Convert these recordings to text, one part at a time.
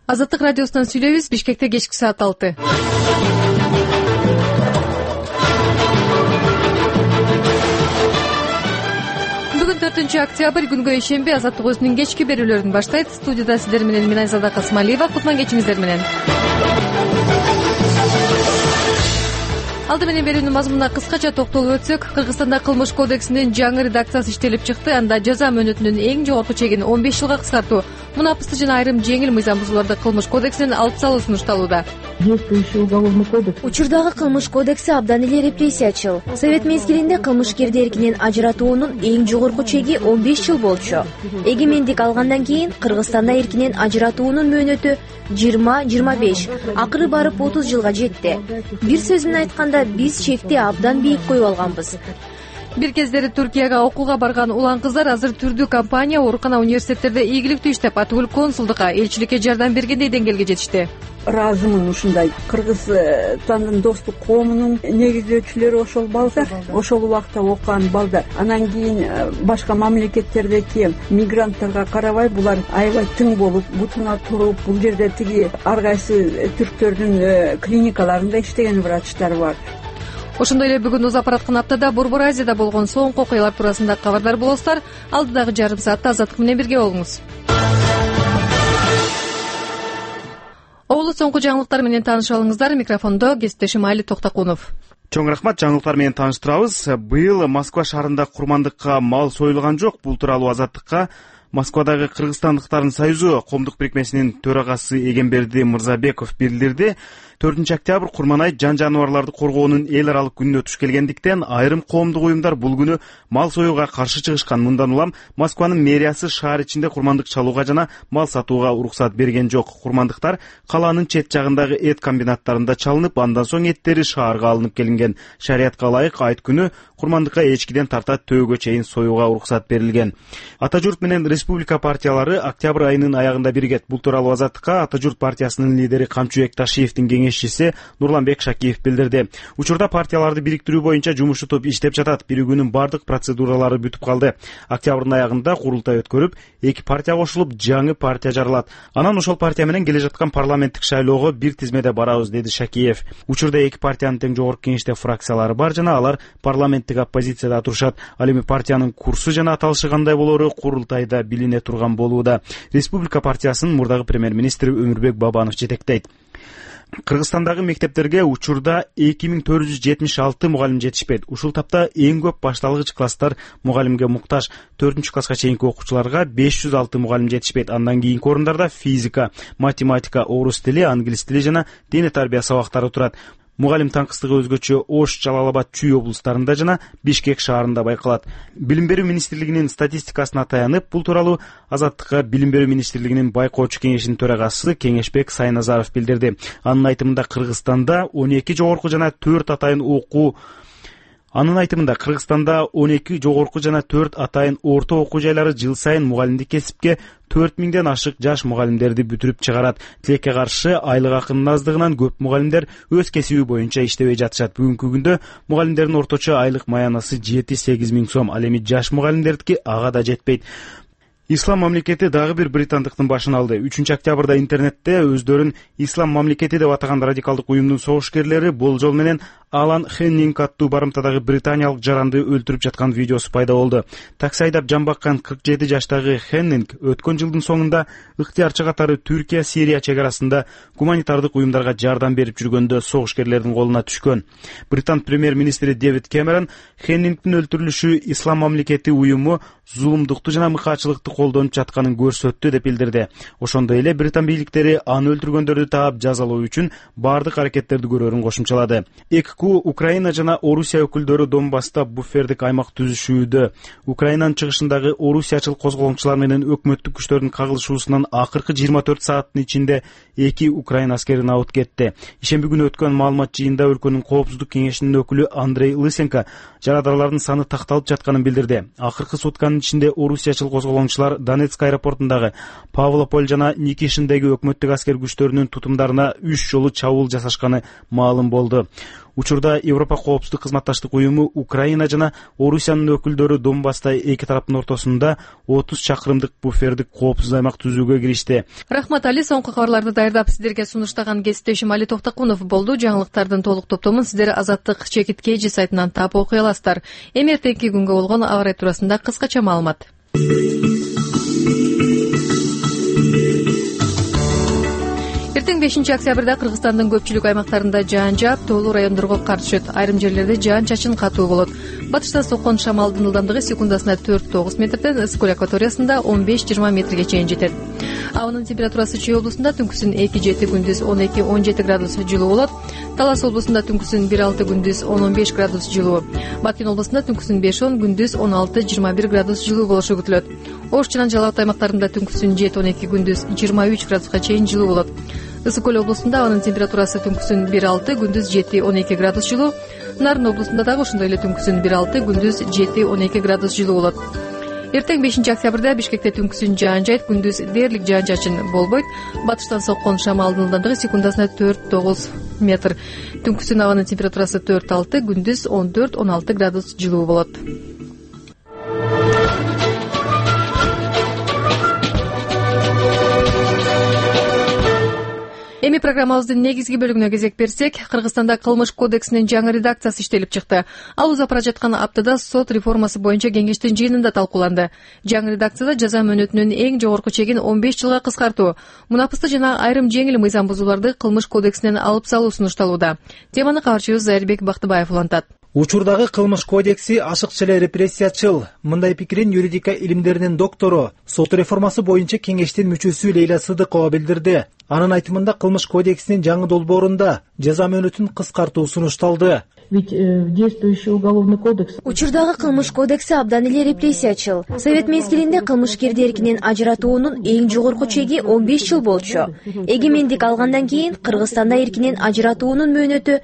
Азаттык радиосунан сүйлөйбүз. Бишкекте кечки саат 6. Бүгүн 4-октябрь күнгө ишемби Азаттык өзүнүн кечки берүүлөрүн баштайт. Студияда сиздер менен мен Айзада Касымалиева. Кутман кечиңиздер менен. Алды менен берүүнүн мазмунуна кыскача токтолуп өтсөк, Кыргызстанда кылмыш кодексинин жаңы редакциясы иштелип чыкты. Анда жаза мөөнөтүнүн эң жогорку чегин 15 жылга кыскартуу, мунапысты жана айрым жеңил мыйзам бузууларды кылмыш кодексинен алып салуу сунушталууда. Действующий уголовный кодекс. Учурдагы кылмыш кодекси абдан эле репрессиячыл. Совет мезгилинде кылмышкерди эркинен ажыратуунун эң жогорку чеги 15 жыл болчу. Эгемендик алгандан кийин Кыргызстанда эркинен ажыратуунун мөөнөтү 20-25, акыры барып 30 жылга жетти. Бир сөз менен айтканда, биз чекти абдан бийик коюп алганбыз. Бир кездери Түркияга окууга барган улан кыздар азыр түрдүү компания, оорукана, университеттерде ийгиликтүү иштеп, атүгүл консулдукка, элчиликке жардам бергендей деңгээлге жетишти. Ыраазымын ушундай. Кыргызстандын достук коомунун негиздөөчүлөрү ошол балдар, ошол убакта окуган балдар. Анан кийин башка мамлекеттердеки мигранттарга карабай булар аябай тың болуп, бутуна туруп, бул жерде тиги ар кайсы түрктөрдүн клиникаларында иштеген врачтар бар. Ошондой эле бүгүн узап бараткан аптада Борбор Азияда болгон соңку окуялар туурасында кабардар болосуздар. Алдыдагы жарым саатта Азаттык менен бирге болуңуз. Оолу соңку жаңылыктар менен тааныша алыңыздар. Микрофондо кесиптешим Али Токтокунов. Чоң рахмат, жаңылыктар менен тааныштырабыз. Быйыл Москва шаарында курмандыкка мал союлган жок. Бул тууралуу Азаттыкка Москвадагы Кыргызстандыктардын союзу коомдук бирикмесинин төрагасы Эгемберди Мырзабеков билдирди. 4-октябрь Курманай жан жаныбарларды коргоонун эл аралык күнүнө туш келгендиктен айрым коомдук уюмдар бул күнү мал союуга каршы чыгышкан. Мындан улам Москванын мэриясы шаар ичинде курмандык чалууга жана мал сатууга уруксат берген жок. Курмандыктар калаанын чет жагындагы эт комбинаттарында чалынып, андан соң эттери шаарга алынып келинген. Шариятка ылайык айт күнү курмандыкка эчкиден тарта төөгө чейин союуга уруксат берилген. Ата журт менен республика партиялары октябрь айынын аягында биригет. Бул тууралуу Азаттыкка Ата журт партиясынын лидери Камчыбек Ташиевдин кеңешчиси Нурланбек Шакиев билдирди. Учурда партияларды бириктирүү боюнча жумушчу топ иштеп жатат. Биригүүнүн бардык процедуралары бүтүп калды. Октябрдын аягында курултай өткөрүп, 2 партия кошулуп, жаңы партия жарылат. Анан ошол партия менен келе жаткан парламенттик шайлоого бир тизмеде барабыз, деди Шакиев. Учурда 2 партиянын тең жогорку кеңеште фракциялары бар жана алар парламенттик оппозицияда турушат. Ал эми партиянын курсу жана аталышы кандай болору курултайда билине турган болууда. Республика партиясынын мурдагы премьер-министри Өмүрбек Бабанов жетектейт. Кыргызстандагы мектептерге учурда 2476 мугалим жетишпейт. Ушул тапта эң көп башталгыч класстар мугалимге муктаж. 4-класска чейинки окуучуларга 506 мугалим жетишпейт. Андан кийинки орундарда физика, математика, орус тили, англис тили жана дене тарбия сабактары турат. Мугалим таңкыстыгы өзгөчө Ош, Жалал-Абад, Чүй облустарында жана Бишкек шаарында байкалат. Билим берүү министрлигинин статистикасына таянып, бул тууралуу Азаттыкка Билим берүү министрлигинин байкоочу кеңешинин төрагасы Кеңешбек Сайназаров билдирди. Анын айтымында Кыргызстанда 12 жогорку жана 4 атайын атайын орто окуу жайлары жыл сайын мугалимдик кесипке 4000ден ашык жаш мугалимдерди бүтүрүп чыгарат. Тилекке каршы айлык акынын аздыгынан көп мугалимдер өз кесиби боюнча иштебей жатышат. Бүгүнкү күндө мугалимдердин орточо айлык маянасы 7-8 миң сом. Ал эми жаш мугалимдердики ага да жетпейт. Ислам мамлекети дагы бир британдыктын башын алды. 3-октябрда интернетте өздөрүн Ислам мамлекети деп атаган радикалдык уюмдун согушкерлери болжол менен Алан Хеннинг аттуу барымтадагы британиялык жаранды өлтүрүп жаткан видеосу пайда болду. Такси айдап жан баккан 47 жаштагы Хеннинг өткөн жылдын соңунда ыктыярчы катары Түркия-Сирия чек арасында гуманитардык уюмдарга жардам берип жүргөндө согушкерлердин колуна түшкөн. Британ премьер-министри Дэвид Кэмерон Хеннингдин өлтүрүлүшү Ислам мамлекети уюму зулумдукту жана мыкаачылыкты колдонуп жатканын көрсөттү деп билдирди. Ошондой эле Британ бийликтери аны өлтүргөндөрдү таап жазалоо үчүн бардык аракеттерди көрөрүн кошумчалады. Украина жана Орусия өкүлдөрү Донбасста буфердик аймак түзүшүүдө. Украинанын чыгышындагы орусиячыл козголоңчулар менен өкмөттүк күчтөрдүн кагылышуусунан акыркы 24 сааттын ичинде 2 Украина аскерин абыт кетти. Ишемби күнү өткөн маалымат жыйында өлкөнүн коопсуздук кеңешинин өкүлү Андрей Лысенко жарадарлардын саны такталып жатканын билдирди. Акыркы сутканын ичинде орусиячыл козголоңчулар алар Донецк аэропортундагы Павлополь жана Никишиндеги өкмөттүк аскер күчтөрүнүн тутумдарына 3 жолу чабуул жасашканы маалым болду. Учурда Европа коопсуздук кызматташтык уюму Украина жана Орусиянын өкүлдөрү Донбасста эки тараптын ортосунда 30 чакырымдык буфердик коопсуз аймак түзүүгө киришти. Рахмат Али, соңку кабарларды даярдап сиздерге сунуштаган кесиптешим Али Токтокунов болду. Жаңылыктардын толук топтомун сиздер Азаттык ЧКТ сайтынан таап окуй аласыздар. Эми эртеңки күнгө болгон аба ырайы туурасында кыскача маалымат. Эртең 5 октябрда Кыргызстандын көпчүлүк аймактарында жаан жаап, тоолуу райондорго кар түшөт. Айрым жерлерде жаан-чачын катуу болот. Батыштан соккон шамалдын ылдамдыгы секундасына 4-9 метрден, ысык акваториясында 15-20 метрге чейин жетет. Абанын температурасы Чүй облусунда түнкүсүн 2-7, күндүз 12-17 градус жылуу болот. Талас облусунда түнкүсүн 1-6, күндүз 10-15 градус жылуу. Баткен облусунда түнкүсүн 5-10, күндүз 16-21 градус жылуу болушу күтүлөт. Ош жана Жалал Абад аймактарында түнкүсүн 7-12, күндүз 23 градуска чейин жылуу болот. Ысык көл облусунда анын температурасы түнкүсүн 1-6, күндүз 7-12 градус жылуу. Нарын облусунда дагы ошондой эле түнкүсүн 1-6, күндүз 7-12 градус жылуу болот. Эртең 5 октябрда Бишкекте түнкүсүн жаан жайт, күндүз дээрлик жаан-чачын болбойт. Батыштан соккон шамалдын ылдамдыгы секундасына 4-9 метр. Түнкүсүн абанын температурасы 4-6, күндүз 14-16 градус жылуу болот. Эми программабыздын негизги бөлүгүнө кезек берсек, Кыргызстанда Кылмыш кодексинин жаңы редакциясы иштелип чыкты. Ал узап бара жаткан аптада сот реформасы боюнча кеңештин жыйынында талкууланды. Жаңы редакцияда жаза мөөнөтүнүн эң жогорку чегин 15 жылга кыскартуу, мунапысты жана айрым жеңил мыйзам бузууларды Кылмыш кодексинен алып салуу сунушталууда. Теманы кабарчыбыз Зайырбек Бактыбаев улантат. Учурдагы Кылмыш кодекси ашыкча эле репрессиячыл. Мындай пикирин юридика илимдеринин доктору, сот реформасы боюнча кеңештин мүчөсү Лейла Сыдыкова билдирди. Анын айтымында Кылмыш кодексинин жаңы долбоорунда жаза мөөнөтүн кыскартуу сунушталды. Ведь действующий уголовный кодекс. Учурдагы Кылмыш кодекси абдан эле репрессиячыл. Совет мезгилинде кылмышкерди эркинен ажыратуунун эң жогорку чеги 15 жыл болчу. Эгемендик алгандан кийин Кыргызстанда эркинен ажыратуунун мөөнөтү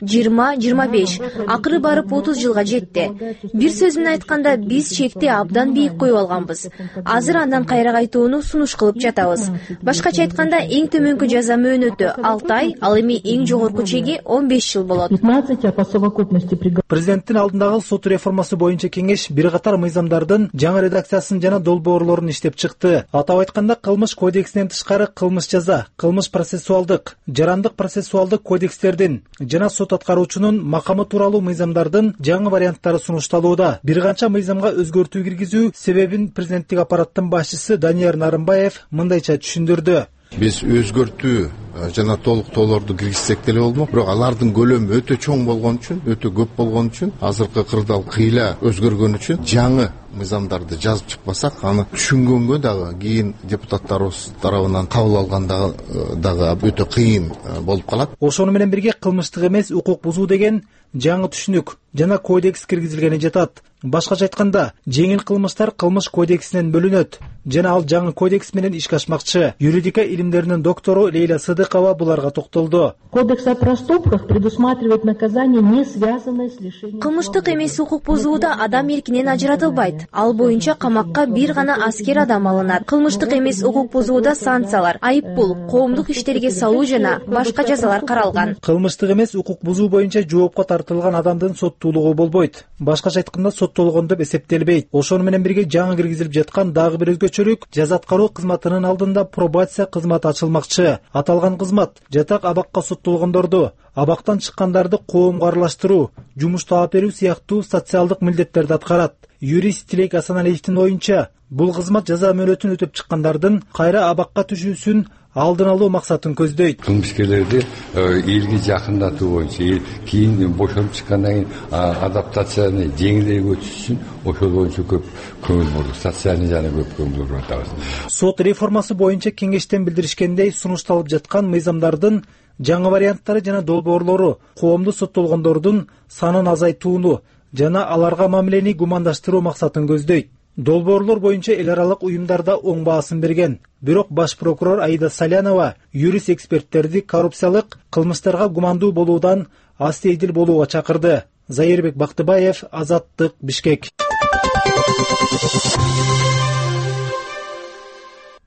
20-25, акыры барып 30 жылга жетти. Бир сөз менен айтканда, биз чекти абдан бийик коюп алганбыз. Азыр андан кайра кайтууну сунуш кылып жатабыз. Башкача айтканда, эң төмөнкү жаза мөөнөтү 6 ай, ал эми эң жогорку чеги 15 жыл болот. 15, а по совокупности Президенттин алдындагы сот реформасы боюнча кеңеш бир катар мыйзамдардын жаңы редакциясын жана долбоорлорун иштеп чыкты. Атап айтканда, Кылмыш кодексинен тышкары кылмыш жаза, кылмыш процессуалдык, жарандык процессуалдык кодекстердин жана сот аткаруучунун макамы тууралуу мыйзамдардын жаңы варианттары сунушталууда. Бир канча мыйзамга өзгөртүү киргизүү себебин президенттик аппараттын башчысы Данияр Нарымбаев мындайча түшүндүрдү. Биз өзгөртүү жана толуктоолорду киргизсек деле болмок, бирок алардын көлөмү өтө чоң болгон үчүн, өтө көп болгон үчүн, азыркы кырдаал кыйла өзгөргөн үчүн жаңы мыйзамдарды жазып чыкпасак, аны түшүнгөнгө дагы кийин депутаттарыбыз тарабынан кабыл алганда дагы өтө кыйын болуп калат. Ошону менен бирге кылмыштык эмес укук бузуу деген жаңы түшүнүк жана кодекс киргизилгени жатат. Башкача айтканда, жеңил кылмыштар Кылмыш кодексинен бөлүнөт жана ал жаңы кодекс менен ишке ашмакчы. Юридика илимдеринин доктору Лейла Сыдыкова буларга токтолду. Кодекс о проступках предусматривает наказание, не связанное с лишением. Кылмыштык эмес укук бузууда адам эркинен ажыратылбайт. Ал боюнча камакка бир гана аскер адам алынат. Кылмыштык эмес укук бузууда санкциялар, айып пул, коомдук иштерге салуу жана башка жазалар каралган. Кылмыштык эмес укук бузуу боюнча жоопко тартылган адамдын соттуулугу болбойт. Башкача айтканда, соттолгон деп эсептелбейт. Ошону менен бирге жаңы киргизилип жаткан дагы бир өзгөчөлүк, жаза аткаруу кызматынын алдында пробация кызматы ачылмакчы. Аталган кызмат жатак абакка соттолгондорду, абактан чыккандарды коомго аралаштыруу, жумуш таап берүү сыяктуу социалдык милдеттерди аткарат. Юрист Тилек Асаналиевдин оюнча, бул кызмат жаза мөөнөтүн өтөп чыккандардын кайра абакка түшүүсүн алдын алуу максатын көздөйт. Кылмышкерлерди элге жакындатуу боюнча, кийин бошолуп чыккандан кийин адаптацияны жеңилирээк өтүш үчүн ошол боюнча көп көңүл буруп, социальный жана көп көңүл буруп атабыз. Сот реформасы боюнча кеңештен билдиришкендей, сунушталып жаткан мыйзамдардын жаңы варианттары жана долбоорлору коомду соттолгондордун санын азайтууну жана аларга мамилени гумандаштыруу максатын көздөйт. Долбоорлор боюнча эл аралык уюмдарда оң баасын берген. Бирок баш прокурор Аида Салянова юрист эксперттерди коррупциялык кылмыштарга гумандуу болуудан астейдил болууга чакырды. Зайырбек Бактыбаев, Азаттык, Бишкек.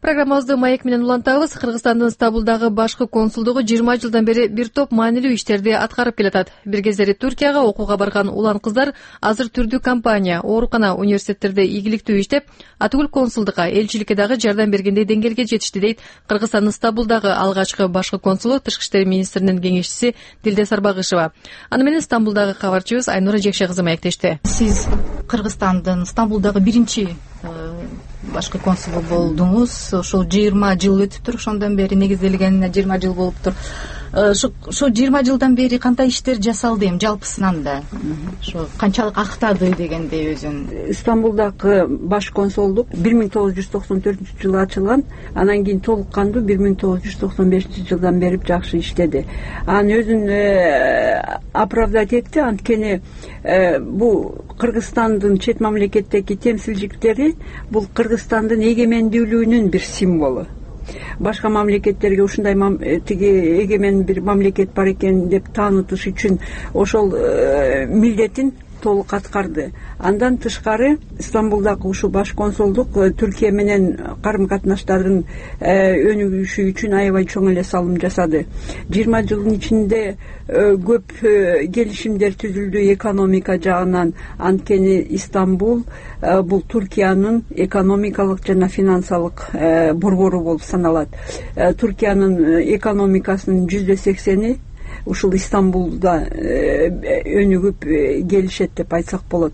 Программабызды маек менен улантабыз. Кыргызстандын Стамбулдагы башкы консулдугу 20 жылдан бери бир топ маанилүү иштерди аткарып келатат. Бир кездери Түркияга окууга барган улан кыздар азыр түрдүү компания, оорукана, университеттерде ийгиликтүү иштеп, атүгүл консулдукка, элчиликке дагы жардам бергендей деңгээлге жетишти дейт Кыргызстандын Стамбулдагы алгачкы башкы консулу, Тышкы иштер министринин кеңешчиси Дилде Сарбагышева. Аны менен Стамбулдагы кабарчыбыз Айнура Жекше кызы маектешти. Сиз Кыргызстандын Стамбулдагы биринчи башкы консулу болдуңуз. Ошол 20 жыл өтүптүр, ошондон бери негизделгенине 20 жыл болуптур. Ошо 20 жылдан бери кандай иштер жасалды эми жалпысынан ошо канчалык актады дегендей өзүн. Стамбулдагы баш консулдук 1994-жылы ачылган, анан кийин толук кандуу 1995-жылдан бери жакшы иштеди. Анын өзүн оправдать этти, анткени бул Кыргызстандын чет мамлекеттеги темсилчиликтери бул Кыргызстандын эгемендүүлүгүнүн бир символу. Башка мамлекеттерге ушундай тиги эгемен бир мамлекет бар экен деп таанытыш үчүн ошол милдетин толук аткарды. Андан тышкары Стамбулдагы ушул баш консулдук Түркия менен карым-катнаштардын өнүгүшү үчүн аябай чоң эле салым жасады. 20 жылдын ичинде көп келишимдер түзүлдү экономика жагынан, анткени Стамбул бул Түркиянын экономикалык жана финансылык борбору болуп саналат. Түркиянын экономикасынын 80% ушул Стамбулда өнүгүп келишет деп айтсак болот.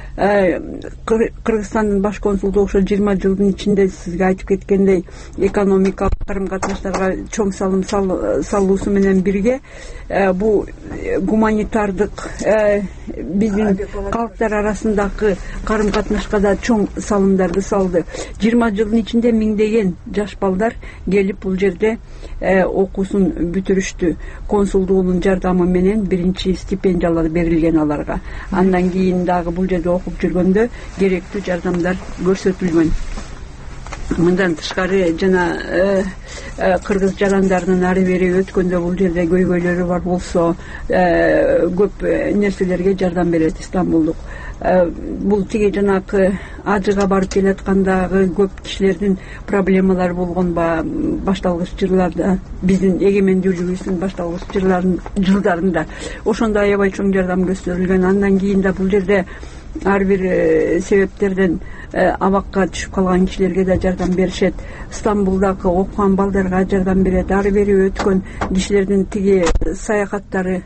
Кыргызстандын баш консулдугу ошо 20 жылдын ичинде сизге айтып кеткендей экономикалык карым-катнаштарга чоң салым салуусу менен бирге бул гуманитардык биздин калктар арасындагы карым-катнашка да чоң салымдарды салды. 20 жылдын ичинде миңдеген жаш балдар келип бул жерде окуусун бүтүрүштү. Консулдугунун жардамы менен биринчи стипендиялар берилген аларга. Андан кийин дагы бул жерде окуп жүргөндө керектүү жардамдар көрсөтүлгөн. Мындан тышкары жана кыргыз жарандарынын ары бери өткөндө бул жерде көйгөйлөрү бар болсо көп нерселерге жардам берет Стамбулдук. Бул тиги жанакы ажыга барып келаткандагы көп кишилердин проблемалары болгон башталгыч жылдарда, биздин эгемендүүлүгүбүздүн башталгыч жылдарында ошондо аябай чоң жардам көрсөтүлгөн. Андан кийин да бул жерде ар бир себептерден абакка түшүп калган кишилерге да жардам беришет. Стамбулдагы окуган балдарга жардам берет. Ары бери өткөн кишилердин тиги саякаттары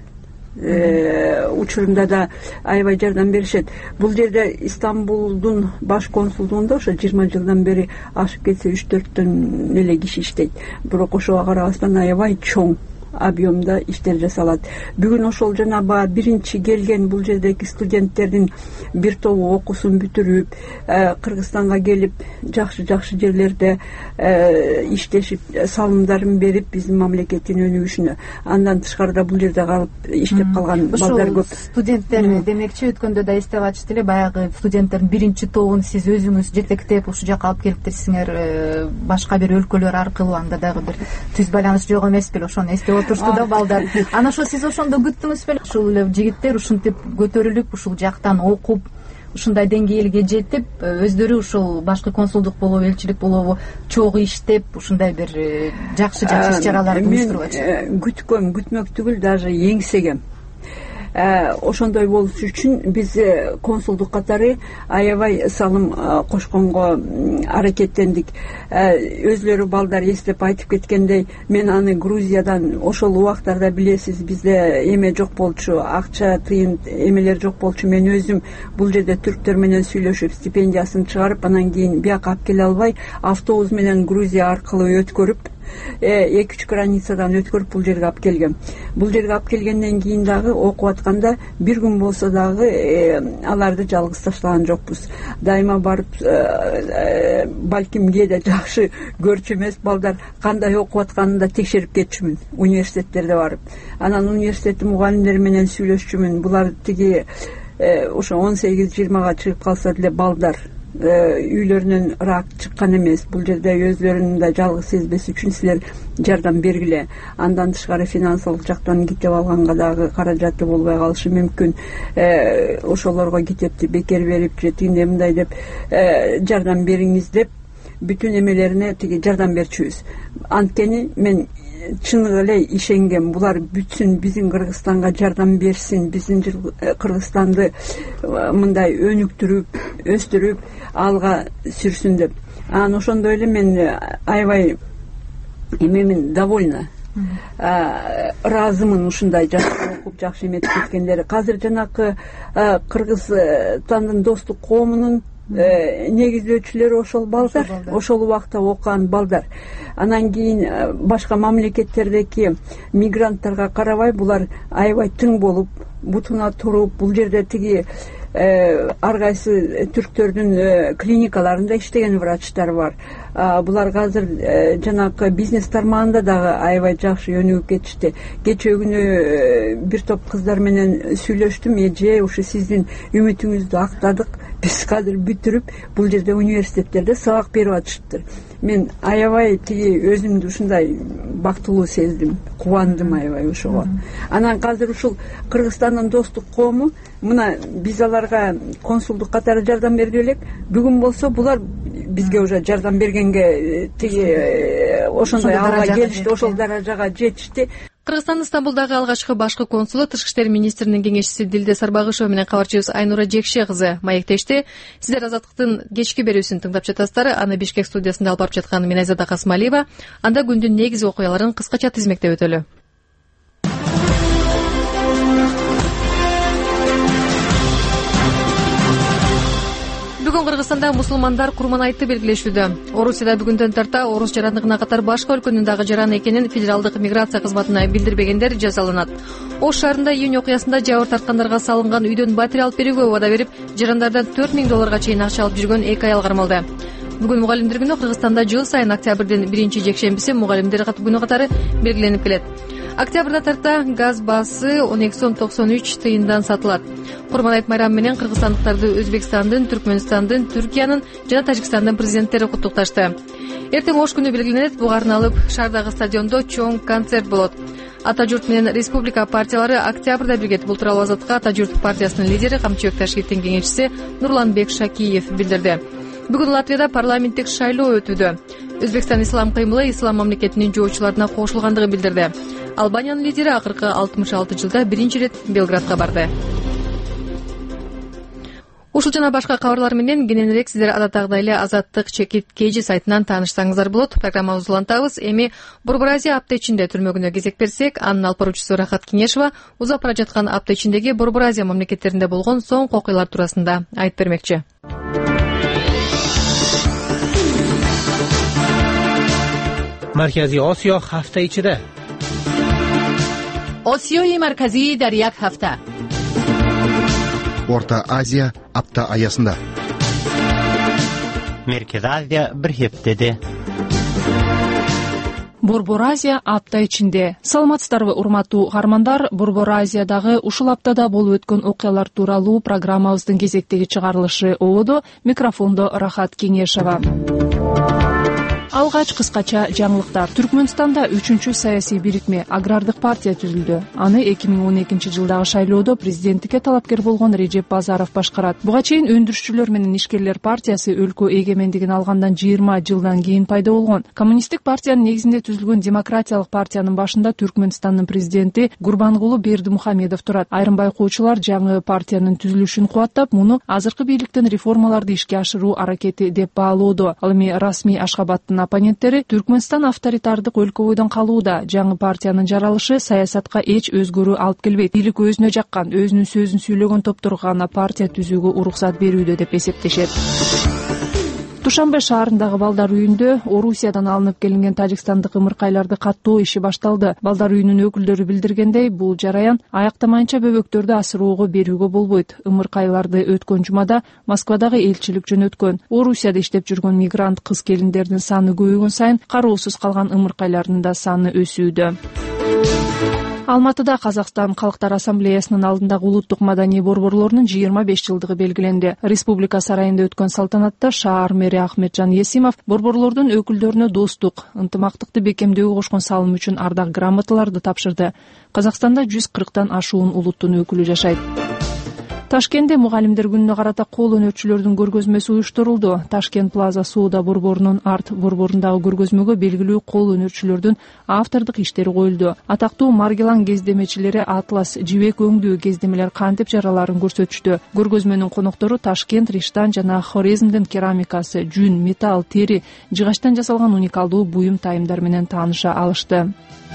учурунда да аябай жардам беришет. Бул жерде Стамбулдун баш консулдугунда ошо 20 жылдан бери ашып кетсе 3-4төн эле киши иштейт. Бирок ошого карабастан аябай чоң объемда иштер жасалат. Бүгүн ошол жана биринчи келген бул жердеги студенттердин бир тобу окуусун бүтүрүп, Кыргызстанга келип, жакшы жерлерде иштешип, салымдарын берип биздин мамлекеттин өнүгүшүнө. Андан тышкарыда бул жерде калып иштеп калган балдар көп. Студенттер демекчи, өткөндө да эстеп атышты эле, баягы студенттердин биринчи тобун сиз өзүңүз жетектеп ушул жака алып келиптирсиңер, башка бир өлкөлөр аркылуу. Анда дагы бир түз байланыш жок эмес беле, ошону эстеп отурсу да балдар. Анан ошо сиз ошондо күттүңүз беле, ушул эле жигиттер ушинтип көтөрүлүп, ушул жактан окуп, ушундай деңгээлге жетип, өздөрү ушул башкы консулдук болобу, элчилик болобу чогуу иштеп, ушундай бир жакшы иш чараларды уюштурбачу. Күтмөк түгүл, даже эңсегем. Ошондой болушу үчүн биз консулдук катары аябай салым кошконго аракеттендик. Өзлөрү балдар эстеп айтып кеткендей, мен аны Грузиядан ошол убактарда билесиз, бизде эме жок болчу, акча, тыйын эмелер жок болчу. Мен өзүм бул жерде түрктөр менен сүйлөшүп, стипендиясын чыгарып, анан кийин бияка алып келе албай, автобус менен Грузия аркылуу өткөрүп, 2-3 границадан өткөрүп бул жерге алып келгем. Бул жерге алып келгенден кийин дагы окуп атканда бир күн болсо дагы аларды жалгыз таштаган жокпуз. Дайыма барып, балким кээде жакшы көрчү эмес балдар кандай окуп атканын да текшерип кетчүмүн университеттерде барып. Анан университеттин мугалимдери менен сүйлөшчүмүн. Булар тиги ошо 18-20га чыгып калса деле балдар үйлөрүнөн рак чыккан эмес. Бул жерде өзлөрүн да жалгыз сезбес үчүн силер жардам бергиле. Андан тышкары финансылык жактан китеп алганга дагы каражаты болбой калышы мүмкүн. Ошолорго китепти бекер берип же тигиндей мындай деп жардам бериңиз деп бүтүн эмелерине тиги жардам берчүбүз. Анткени мен чын эле ишенгем, булар бүтсүн, биздин Кыргызстанга жардам берсин, биздин Кыргызстанды мындай өнүктүрүп, өстүрүп, алга сүрсүн деп. Анан ошондой эле мен аябай эмемин, довольна, ыраазымын ушундай жакшы окуп, жакшы эметип кеткендери. Азыр жанакы Кыргызстандын достук коомунун негиздөөчүлөрү ошол балдар, ошол убакта окуган балдар. Анан кийин башка мамлекеттердеки мигранттарга карабай булар аябай тың болуп, бутуна туруп, бул жерде тиги ар кайсы түрктөрдүн клиникаларында иштеген врачтар бар. Булар азыр жанакы бизнес тармагында дагы аябай жакшы өнүгүп кетишти. Кечээ күнү бир топ кыздар менен сүйлөштүм. Эже, ушу сиздин үмүтүңүздү актадык. Биз азыр бүтүрүп, бул жерде университеттерде сабак берип атышыптыр. Мен аябай тиги өзүмдү ушундай бактылуу сездим, кубандым аябай ошого. Анан азыр ушул Кыргызстандын достук коому, мына биз аларга консулдук катары жардам берди элек. Бүгүн болсо булар бизге уже жардам бергенге тиги ошондой алга келишти, ошол даражага жетишти. Кыргызстандын Стамбулдагы алгачкы башкы консулу Тышкы иштер министринин кеңешчиси Дилде Сарбагышева менен кабарчыбыз Айнура Жекше кызы маектешти. Сиздер Азаттыктын кечки берүүсүн тыңдап жатасыздар. Аны Бишкек студиясында алып барып жаткан мен Айзада Касымалиева. Анда күндүн негизги окуяларын кыскача тизмектеп өтөлү. Бүгүн Кыргызстанда мусулмандар Курман айтты белгилешүүдө. Орусияда бүгүндөн тарта орус жарандыгына катар башка өлкөнүн дагы жараны экенин федералдык миграция кызматына билдирбегендер жазаланат. Ош шаарында июнь окуясында жабыр тарткандарга салынган үйдөн батирей алып берүүгө убада берип, жарандардан 4000 чейин акча алып жүргөн 2 аял кармалды. Бүгүн мугалимдер күнү Кыргызстанда жыл сайын октябрдын 1-жекшембиси мугалимдер күнү катары белгиленип келет. Октябрда тарта газ баасы 12.93 тыйындан сатылат. Курман айт майрамы менен кыргызстандыктарды Өзбекстандын, Түркмөнстандын, Түркиянын жана Тажикстандын президенттери куттукташты. Эртең Ош күнү белгиленет. Буга арналып шаардагы стадиондо чоң концерт болот. Ата журт менен республика партиялары октябрда биргет. Бул тууралуу Азаттыкка Ата журт партиясынын лидери Камчыбек Ташкенттин кеңешчиси Нурланбек Шакиев билдирди. Бүгүн Латвияда парламенттик шайлоо өтүүдө. Өзбекстан ислам кыймылы ислам мамлекетинин жоочуларына кошулгандыгын билдирди. Албаниянын лидери акыркы 66 жылда биринчи ирет Белградка барды. Ушул жана башка кабарлар менен кененирээк сиздер адаттагыдай эле Азаттык чекит KG сайтынан таанышсаңыздар болот. Программабызды улантабыз. Эми Борбор Азия апта ичинде түрмөгүнө кезек берсек, анын алып баруучусу Рахат Кеңешова узап бара жаткан апта ичиндеги Борбор Азия мамлекеттеринде болгон соңку окуялар туурасында айтып бермекчи. مرکزی آسیا هفته ichida. آسیای مرکزی در یک هفته. Орта Азия апта аясында. Merkez Азия bir heftede. Борбор Азия апта ичинде. Саламатсыздарбы урматтуу каармандар, Борбор Азиядагы ушул аптада болуп өткөн окуялар тууралуу программабыздын кезектеги чыгарылышы болуду. Микрофондо Рахат Кеңешова. Алгач кыскача жаңылыктар. Түркмөнстанда 3-чү саясий бирикме агрардык партия түзүлдү. Аны 2012 жылдагы шайлоодо президенттикке талапкер болгон Режеп Базаров башкарат. Буга чейин өндүрүшчүлөр менен ишкерлер партиясы өлкө эгемендигин алгандан 20 жылдан кийин пайда болгон. Коммунисттик партиянын негизинде түзүлгөн демократиялык партиянын башында Түркмөнстандын президенти Гурбангулу Бердимухамедов турат. Айрым байкоочулар жаңы партиянын түзүлүшүн кубаттап, муну азыркы бийликтин реформаларды ишке ашыруу аракети деп баалоодо. Ал эми расмий Ашхабадтын оппоненттери Түркмөнстан авторитардык өлкө бойдон калууда. Жаңы партиянын жаралышы саясатка эч өзгөрүү алып келбейт. Бийлик өзүнө жаккан, өзүнүн сөзүн сүйлөгөн топторго гана партия түзүүгө уруксат берүүдө деп эсептешет. Душанбе шаарындагы балдар үйүндө Орусиядан алынып келинген тажикстандык ымыркайларды каттоо иши башталды. Балдар үйүнүн өкүлдөрү билдиргендей, бул жараян аяктамайынча бөбөктөрдү асыроого берүүгө болбойт. Ымыркайларды өткөн жумада Москвадагы элчилик жөнөткөн. Орусияда иштеп жүргөн мигрант кыз-келиндердин саны көбөйгөн сайын кароосуз калган ымыркайлардын да саны өсүүдө. Алматыда Казакстан Калктар Ассамблеясынын алдындагы улуттук маданий борборлорунун 25 жылдыгы белгиленди. Республика сарайында өткөн салтанатта шаар мэри Ахметжан Есимов борборлордун өкүлдөрүнө достук, ынтымактыкты бекемдөөгө кошкон салым үчүн ардак грамоталарды тапшырды. Казакстанда 140тан ашуун улуттун өкүлү жашайт. Ташкентте мугалимдер күнүнө карата кол өнөрчүлөрдүн көргөзмөсү уюштурулду. Ташкент Плаза соода борборунун арт борборундагы көргөзмөгө белгилүү кол өнөрчүлөрдүн автордук иштери коюлду. Атактуу Маргелан кездемечилери атлас, жибек өңдүү кездемелер кантип жараларын көрсөтүштү. Көргөзмөнүн коноктору Ташкент, Риштан жана Хорезмдин керамикасы, жүн, металл, тери, жыгачтан жасалган уникалдуу буюм тайымдар менен тааныша алышты.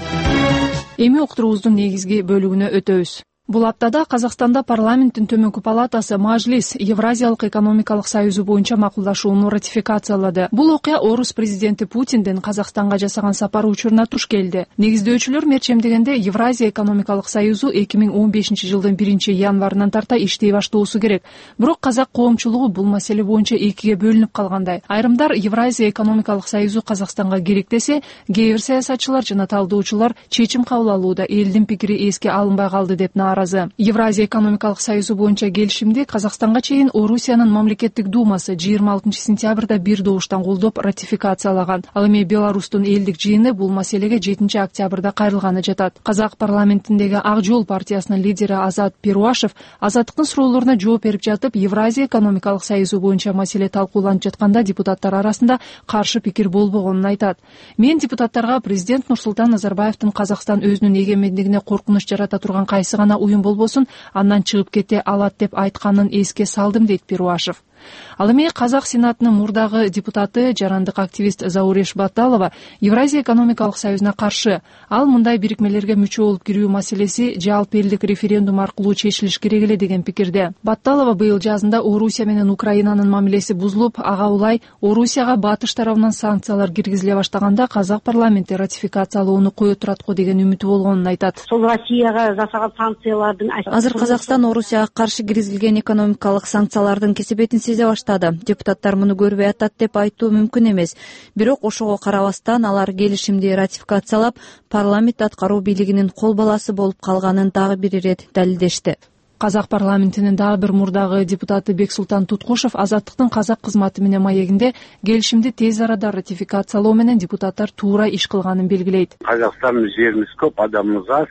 Эми уктуруубуздун негизги бөлүгүнө өтөбүз. Бул аптада Казакстанда парламенттин төмөнкү палатасы Мажлис Евразиялык экономикалык союзу боюнча макулдашууну ратификациялады. Бул окуя орус президенти Путиндин Казакстанга жасаган сапары учуруна туш келди. Негиздөөчүлөр мерчемдегенде Евразия экономикалык союзу 2015-жылдын 1-январынан тарта иштей баштоосу керек. Бирок казак коомчулугу бул маселе боюнча экиге бөлүнүп калгандай. Айрымдар Евразия экономикалык союзу Казакстанга керек десе, кээ бир саясатчылар жана талдоочулар чечим кабыл алууда элдин пикири эске алынбай калды деп нааразы. Евразия экономикалык союзу боюнча келишимди Казакстанга чейин Орусиянын мамлекеттик думасы 26-сентябрда бир добуштан колдоп ратификациялаган. Ал эми Беларустун элдик жыйыны бул маселеге 7-октябрда кайрылганы жатат. Казак парламентиндеги Ак жол партиясынын лидери Азат Перуашев азаттыктын суроолоруна жооп берип жатып, Евразия экономикалык союзу боюнча маселе талкууланып жатканда депутаттар арасында каршы пикир болбогонун айтат. Мен депутаттарга президент Нурсултан Назарбаевдин Казакстан өзүнүн эгемендигине коркунуч жарата турган кайсы гана уюм болбосун андан чыгып кете алат деп айтканын эске салдым, дейт Перуашев. Ал эми Казак Сенатынын мурдагы депутаты, жарандык активист Зауреш Батталова Евразия экономикалык союзуна каршы. Ал мындай бирикмелерге мүчө болуп кирүү маселеси жалпы элдик референдум аркылуу чечилиш керек эле деген пикирде. Батталова быйыл жазында Орусия менен Украинанын мамилеси бузулуп, ага улай Орусияга батыш тарабынан санкциялар киргизиле баштаганда казак парламенти ратификациялоону кое турат го деген үмүтү болгонун айтат. Сол Россияга жасаган санкциялардын азыр Казакстан Орусияга каршы киргизилген экономикалык санкциялардын кесепетин сезе баштады. Депутаттар муну көрбөй атат деп айтуу мүмкүн эмес. Бирок ошого карабастан алар келишимди ратификациялап, парламент аткаруу бийлигинин кол баласы болуп калганын дагы бир ирет далилдешти. Казак парламентинин дагы бир мурдагы депутаты Бексултан Туткушев азаттыктын казак кызматы менен маегинде келишимди тез арада ратификациялоо менен депутаттар туура иш кылганын белгилейт. Казакстандын жерибиз көп, адамыбыз аз.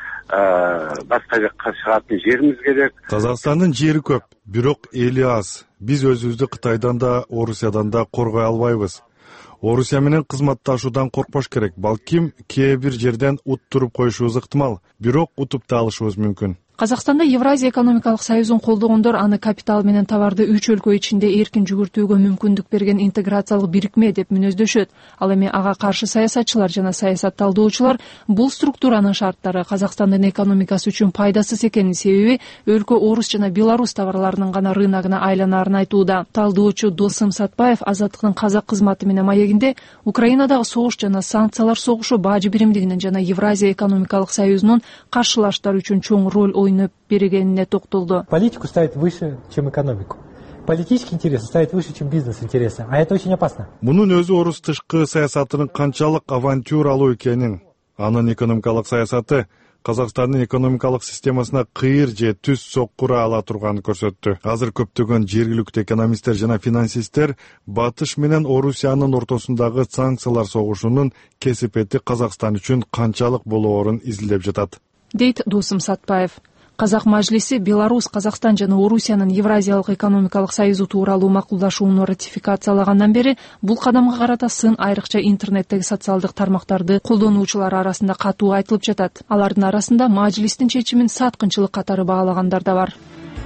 Башка жакка чыгатын жерибиз керек. Казакстандын жери көп, бирок эли аз. Биз өзүбүздү Кытайдан да, Орусиядан да коргой албайбыз. Орусия менен кызматташуудан коркпош керек. Балким кээ бир жерден уттуруп коюшубуз ыктымал, бирок утуп да алышыбыз мүмкүн. Казакстанда Евразия экономикалык союзун колдогондор аны капитал менен товарды 3 өлкө ичинде эркин жүгүртүүгө мүмкүндүк берген интеграциялык бирикме деп мүнөздөшөт. Ал эми ага каршы саясатчылар жана саясат талдоочулар бул структуранын шарттары Казакстандын экономикасы үчүн пайдасыз экенин, себеби өлкө Орус жана Беларус товарларынын гана рыногуна айланаарын айтууда. Талдоочу Досым Сатпаев азаттыктын казак кызматы менен маегинде Украинадагы согуш жана санкциялар согушу бажы биримдигинин жана Евразия экономикалык союзунун каршылаштар үчүн чоң роль ойноп бергенине токтолду. Политику ставит выше, чем экономику. Политические интересы ставят выше, чем бизнес-интересы, а это очень опасно. Мунун өзү орус тышкы саясатынын канчалык авантюралуу экенин, анын экономикалык саясаты Казакстандын экономикалык системасына кыйыр же түз соккура ала турганын көрсөттү. Азыр көптөгөн жергиликтүү экономисттер жана финансисттер Батыш менен Орусиянын ортосундагы санкциялар согушунун кесепети Казакстан үчүн канчалык болоорун изилдеп жатат, дейт Досым Сатпаев. Казак мажлиси Беларусь, Казакстан жана Орусиянын Евразиялык экономикалык союзу тууралуу макулдашууну ратификациялагандан бери бул кадамга карата сын айрыкча интернеттеги социалдык тармактарды колдонуучулар арасында катуу айтылып жатат. Алардын арасында мажлистин чечимин саткынчылык катары баалагандар да бар.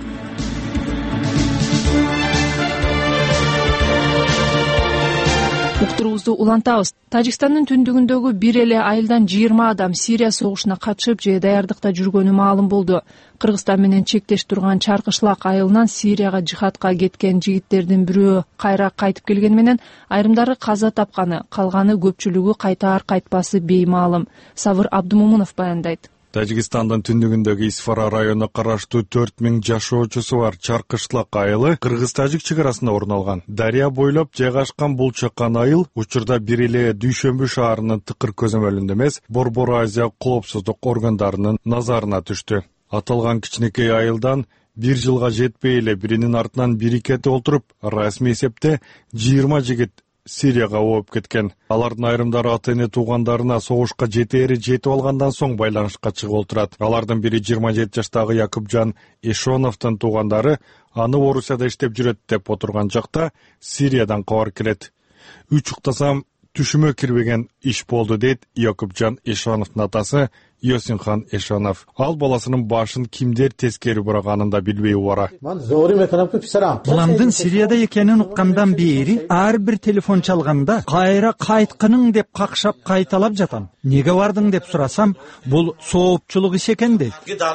Уктуруубузду улантабыз. Тажикстандын түндүгүндөгү бир эле айылдан 20 адам Сирия согушуна катышып же даярдыкта жүргөнү маалым болду. Кыргызстан менен чектеш турган Чаркышлак айылынан Сирияга жихадка кеткен жигиттердин бирөө кайра кайтып келгени менен айрымдары каза тапканы, калганы көпчүлүгү кайтаар кайтпасы беймаалым. Сабыр Абдумомунов баяндайт. Тажикстандын түндүгүндөгү Исфара районуна караштуу 4000 жашоочусу бар Чаркышлак айылы кыргыз-тажик чек арасында орун алган. Дарыя бойлоп жайгашкан бул чакан айыл учурда бир эле Дүйшөмбү шаарынын тыкыр көзөмөлүндө эмес, Борбор Азия коопсуздук органдарынын назарына түштү. Аталган кичинекей айылдан 1 жылга жетпей эле биринин артынан бири кетип олтуруп, расмий эсепте 20 жигит Сирияга ооп кеткен. Алардын айрымдары ата эне туугандарына согушка жетери жетип алгандан соң байланышка чыгып отурат. Алардын бири 27 жаштагы Якупжан Эшоновдун туугандары аны Орусияда иштеп жүрөт деп отурган жакта Сириядан кабар келет. Үч уктасам түшүмө кирбеген иш болду дейт Якупжан Эшоновдун атасы Йосинхан Эшонов. Ал баласынын башын кимдер тескери бураганын да билбей убара. Уландын Сирияда экенин уккандан бери ар бир телефон чалганда кайра кайткының деп какшап кайталап жатам. Неге бардың деп сурасам, бул соопчулук иш экен дейт.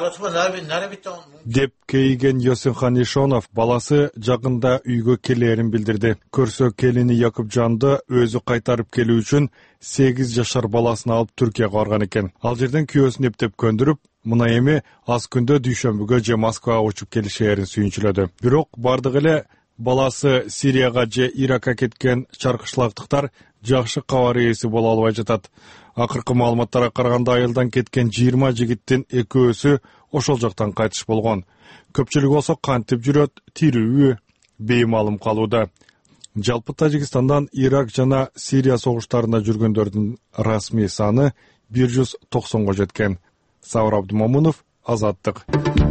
Деп кейген Йосинхан Эшонов баласы жакында үйгө келерин билдирди. Көрсө келини Якупжанды өзү кайтарып келүү үчүн 8 жашар баласын алып Түркияга барган экен. Ал жерден күйөөсүн эптеп көндүрүп, мына эми аз күндө дүйшөмбүгө же Москвага учуп келишээрин сүйүнчүлөдү. Бирок бардыгы эле баласы Сирияга же Иракка кеткен чаркышлактыктар жакшы кабар ээси боло албай жатат. Акыркы маалыматтарга караганда айылдан кеткен 20 жигиттин экөөсү ошол жактан кайтыш болгон. Көпчүлүгү болсо кантип жүрөт, тирүүбү, беймаалым калууда. Жалпы Тажикстандан Ирак жана Сирия согуштарында жүргөндөрдүн расмий саны 190го жеткен. Саур Абдумомунов, Азаттык.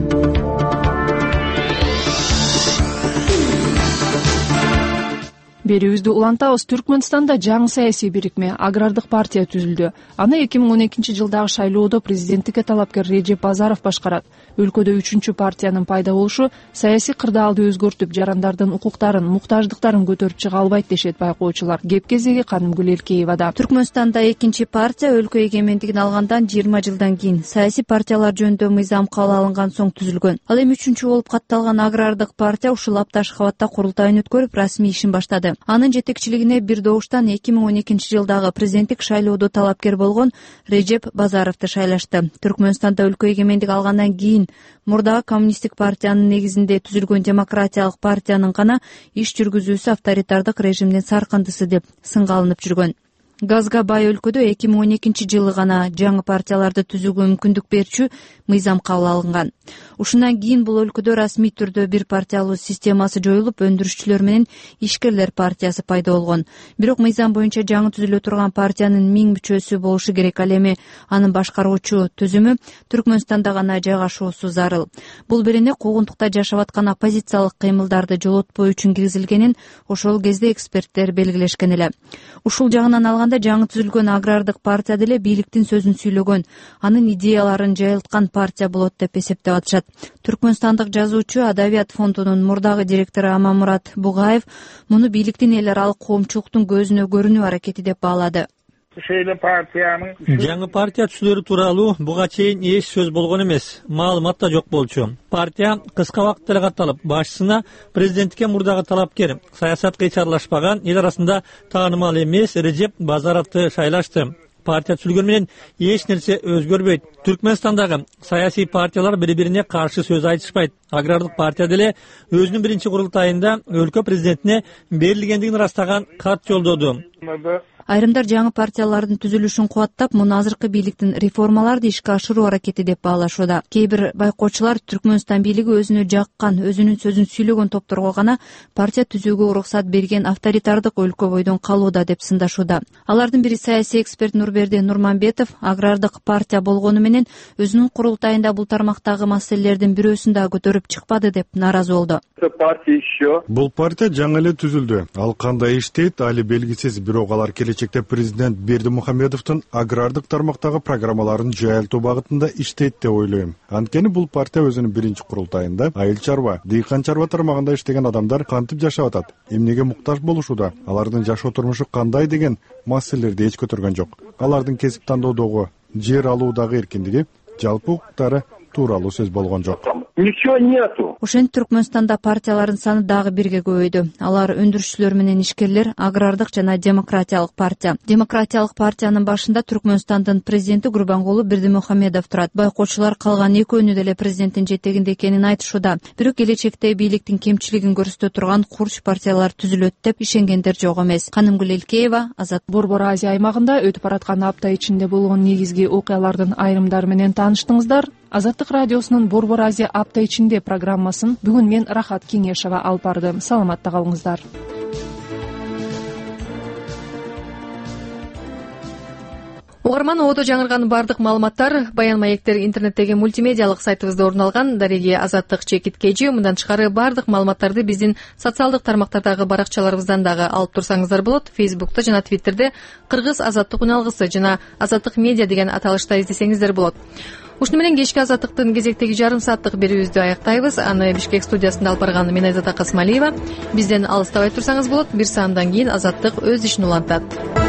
Берүүбүздү улантабыз. Түркмөнстанда жаңы саясий бирикме агрардык партия түзүлдү. Аны 2012 жылдагы шайлоодо президенттикке талапкер Режеп Базаров башкарат. Өлкөдө 3-чү партиянын пайда болушу саясий кырдаалды өзгөртүп, жарандардын укуктарын, муктаждыктарын көтөрүп чыга албайт дешет байкоочулар. Кеп кезеги Канымгүл Элкеевада. Түркмөнстанда 2-чи партия өлкө эгемендигин алгандан 20 жылдан кийин саясий партиялар жөнүндө мыйзам кабыл алынган соң түзүлгөн. Ал эми 3-чү болуп катталган агрардык партия ушул апта Ашхабадта курултайын өткөрүп, расмий ишин баштады. Анын жетекчилигине бир добуштан 2012 жылдагы президенттик шайлоодо талапкер болгон Режеп Базаровду шайлашты. Түркмөнстанда өлкө эгемендик алгандан кийин мурдагы коммунисттик партиянын негизинде түзүлгөн демократиялык партиянын гана иш жүргүзүүсү авторитардык режимдин саркындысы деп сынга алынып жүргөн. Газга бай өлкөдө 2012 жылы гана жаңы партияларды түзүүгө мүмкүндүк берчү мыйзам кабыл алынган. Ушундан кийин бул өлкөдө расмий түрдө бир партиялуу системасы жоюлуп, өндүрүшчүлөр менен ишкерлер партиясы пайда болгон. Бирок мыйзам боюнча жаңы түзүлө турган партиянын 1000 мүчөсү болушу керек. Ал эми анын башкаруучу түзүмү Түркмөнстанда гана жайгашуусу зарыл. Бул берене куугунтукта жашап аткан оппозициялык кыймылдарды жолотпоо үчүн киргизилгенин ошол кезде эксперттер белгилешкен эле. Ушул жагынан алганда жаңы түзүлгөн агрардык партия деле бийликтин сөзүн сүйлөгөн, анын идеяларын жайылткан партия болот деп эсептеп атышат. Түркмөнстандык жазуучу Адабият фондунун мурдагы директору Амамурат Бугаев муну бийликтин эл аралык коомчулуктун көзүнө көрүнүү аракети деп баалады. Жаңы партия түзүлөрү тууралуу буга чейин эч сөз болгон эмес, маалымат да жок болчу. Партия кыска убакытта эле катталып, башчысына президенттикке мурдагы талапкер, саясатка эч аралашпаган, эл арасында таанымал эмес Режеп Базаровду шайлашты. Партия түзүлгөн менен эч нерсе өзгөрбөйт. Түркмөнстандагы саясий партиялар бири-бирине каршы сөз айтышпайт. Агрардык партия деле өзүнүн биринчи курултайында өлкө президентине берилгендигин ырастаган кат жолдоду. Айрымдар жаңы партиялардын түзүлүшүн кубаттап, муну азыркы бийликтин реформаларды ишке ашыруу аракети деп баалашууда. Кээ бир байкоочулар Түркмөнстан бийлиги өзүнө жаккан, өзүнүн сөзүн сүйлөгөн топторго гана партия түзүүгө уруксат берген авторитардык өлкө бойдон калууда деп сындашууда. Алардын бири саясий эксперт Нурберди Нурманбетов агрардык партия болгону менен өзүнүн курултайында бул тармактагы маселелердин бирөөсүн да көтөрүп чыкпады деп нааразы болду. Бул партия жаңы эле түзүлдү. Ал кандай иштейт али белгисиз, бирок алар келечекте президент Бердимухамедовдун агрардык тармактагы программаларын жайылтуу багытында иштейт деп ойлойм. Анткени бул партия өзүнүн биринчи курултайында айыл чарба, дыйкан чарба тармагында иштеген адамдар кантип жашап атат, эмнеге муктаж болушууда, алардын жашоо турмушу кандай деген маселелерди эч көтөргөн жок. Алардын кесип тандоодогу, жер алуудагы эркиндиги, жалпы укуктары тууралуу сөз болгон жок. Ничего нету. Ошентип Түркмөнстанда партиялардын саны дагы бирге көбөйдү. Алар өндүрүшчүлөр менен ишкерлер, агрардык жана демократиялык партия. Демократиялык партиянын башында Түркмөнстандын президенти Гурбангулы Бердимухамедов турат. Байкоочулар калган экөөнү деле президенттин жетегинде экенин айтышууда. Бирок келечекте бийликтин кемчилигин көрсөтө турган курч партиялар түзүлөт деп ишенгендер жок эмес. Канымгүл Элкеева, Азат. Борбор Азия аймагында өтүп бараткан апта ичинде болгон негизги окуялардын айрымдары менен тааныштыңыздар. Азаттык радиосунун Борбор Азия апта ичинде программасын бүгүн мен Рахат Кеңешова алып бардым. Саламатта калыңыздар. угарман, ободо жаңырган баардык маалыматтар Баян Маектер интернеттеги мультимедиалык сайтыбызда орун алган. Дареги Азаттык чекит кежи. Мындан тышкары баардык маалыматтарды биздин социалдык тармактардагы баракчаларыбыздан дагы алып турсаңыздар болот. Фейсбукта жана Твиттерде Кыргыз Азаттык уналгысы жана Азаттык медиа деген аталышта издесеңиздер болот. Ушуну менен кечки Азаттыктын кезектеги жарым сааттык берүүбүздү аяктайбыз. Аны Бишкек студиясында алып барган мен Айзат Акасмалиева. Бизден алыстабай турсаңыз болот. Бир саамдан кийин Азаттык өз ишин улантат.